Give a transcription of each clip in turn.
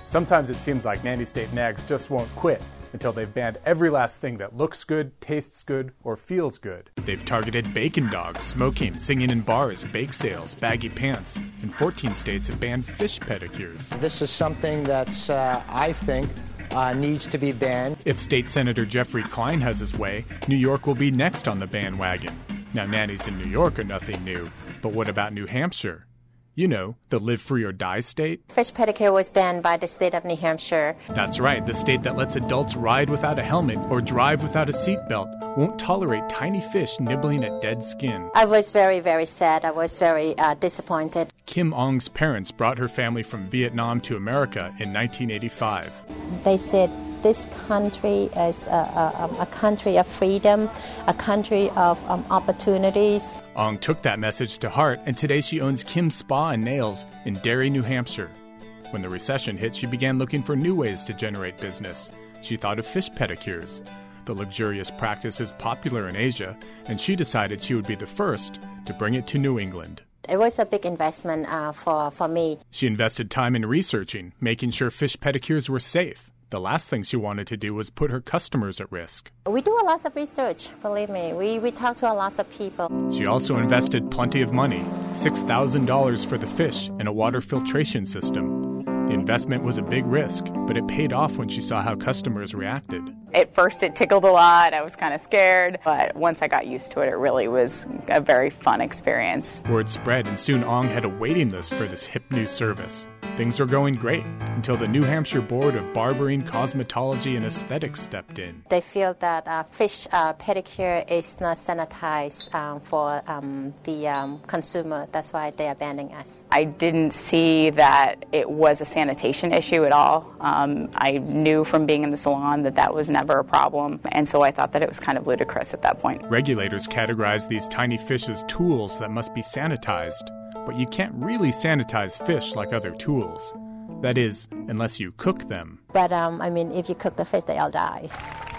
Sometimes it seems like Nanny State nags just won't quit until they've banned every last thing that looks good, tastes good, or feels good. They've targeted bacon dogs, smoking, singing in bars, bake sales, baggy pants, and 14 states have banned fish pedicures. This is something that's, I think, needs to be banned. If State Senator Jeffrey Klein has his way, New York will be next on the bandwagon. Now, nannies in New York are nothing new, but what about New Hampshire? You know, the live free or die state. Fish pedicure was banned by the state of New Hampshire. That's right, the state that lets adults ride without a helmet or drive without a seatbelt won't tolerate tiny fish nibbling at dead skin. I was very, very sad. I was very disappointed. Kim Ong's parents brought her family from Vietnam to America in 1985. They said this country is a country of freedom, a country of opportunities. Ong took that message to heart, and today she owns Kim's Spa and Nails in Derry, New Hampshire. When the recession hit, she began looking for new ways to generate business. She thought of fish pedicures. The luxurious practice is popular in Asia, and she decided she would be the first to bring it to New England. It was a big investment for me. She invested time in researching, making sure fish pedicures were safe. The last thing she wanted to do was put her customers at risk. We do a lot of research, believe me. We talk to a lot of people. She also invested plenty of money, $6,000 for the fish and a water filtration system. The investment was a big risk, but it paid off when she saw how customers reacted. At first it tickled a lot. I was kind of scared, but once I got used to it, it really was a very fun experience. Word spread, and soon Ong had a waiting list for this hip new service. Things were going great until the New Hampshire Board of Barbering, Cosmetology, and Aesthetics stepped in. They feel that fish pedicure is not sanitized for the consumer. That's why they are banning us. I didn't see that it was a sanitation issue at all. I knew from being in the salon that that was never a problem, and so I thought that it was kind of ludicrous at that point. Regulators categorize these tiny fish as tools that must be sanitized. But you can't really sanitize fish like other tools. That is, unless you cook them. But, if you cook the fish, they all die.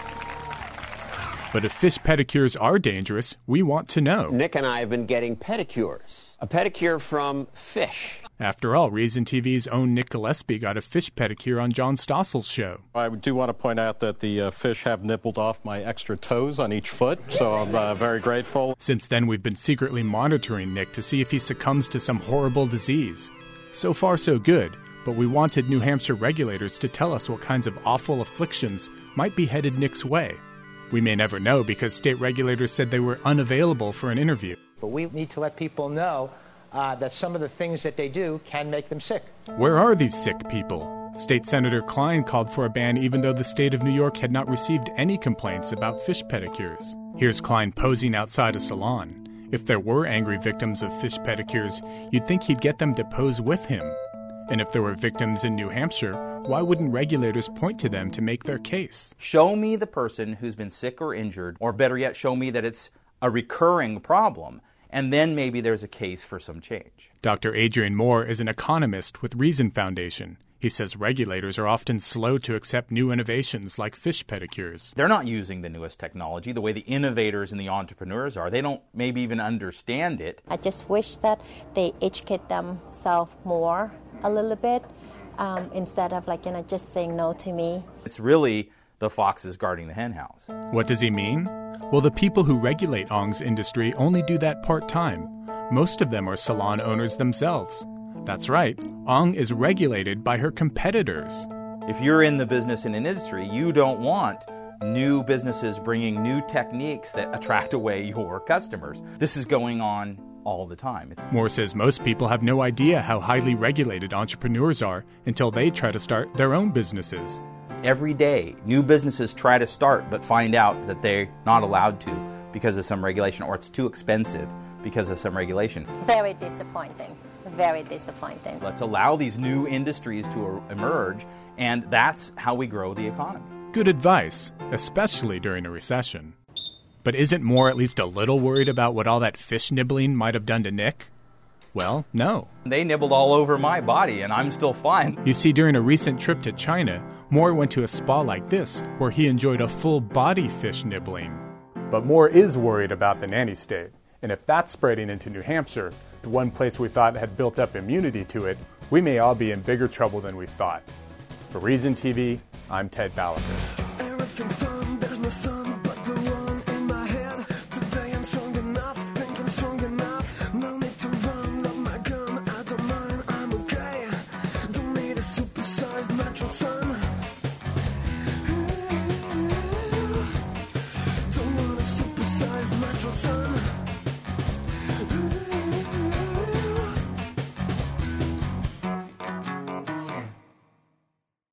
But if fish pedicures are dangerous, we want to know. Nick and I have been getting pedicures. A pedicure from fish. After all, Reason TV's own Nick Gillespie got a fish pedicure on John Stossel's show. I do want to point out that the fish have nibbled off my extra toes on each foot, so I'm very grateful. Since then, we've been secretly monitoring Nick to see if he succumbs to some horrible disease. So far, so good, but we wanted New Hampshire regulators to tell us what kinds of awful afflictions might be headed Nick's way. We may never know because state regulators said they were unavailable for an interview. But we need to let people know that some of the things that they do can make them sick. Where are these sick people? State Senator Klein called for a ban even though the state of New York had not received any complaints about fish pedicures. Here's Klein posing outside a salon. If there were angry victims of fish pedicures, you'd think he'd get them to pose with him. And if there were victims in New Hampshire, why wouldn't regulators point to them to make their case? Show me the person who's been sick or injured, or better yet, show me that it's a recurring problem. And then maybe there's a case for some change. Dr. Adrian Moore is an economist with Reason Foundation. He says regulators are often slow to accept new innovations like fish pedicures. They're not using the newest technology the way the innovators and the entrepreneurs are. They don't maybe even understand it. I just wish that they educate themselves more a little bit instead of just saying no to me. It's really the foxes guarding the hen house. What does he mean? Well, the people who regulate Ong's industry only do that part-time. Most of them are salon owners themselves. That's right, Ong is regulated by her competitors. If you're in the business and industry, you don't want new businesses bringing new techniques that attract away your customers. This is going on all the time. Moore says most people have no idea how highly regulated entrepreneurs are until they try to start their own businesses. Every day, new businesses try to start but find out that they're not allowed to because of some regulation, or it's too expensive because of some regulation. Very disappointing. Very disappointing. Let's allow these new industries to emerge, and that's how we grow the economy. Good advice, especially during a recession. But isn't Moore at least a little worried about what all that fish nibbling might have done to Nick? Well, no. They nibbled all over my body, and I'm still fine. You see, during a recent trip to China, Moore went to a spa like this, where he enjoyed a full-body fish nibbling. But Moore is worried about the nanny state. And if that's spreading into New Hampshire, the one place we thought had built up immunity to it, we may all be in bigger trouble than we thought. For Reason TV, I'm Ted Balaker. Everything's fun, there's no sun but the one in my head. Today I'm strong enough, think I'm strong enough. No need to run, love my gun, I don't mind, I'm okay. Don't need a supersized natural sun. Don't want a supersized natural sun.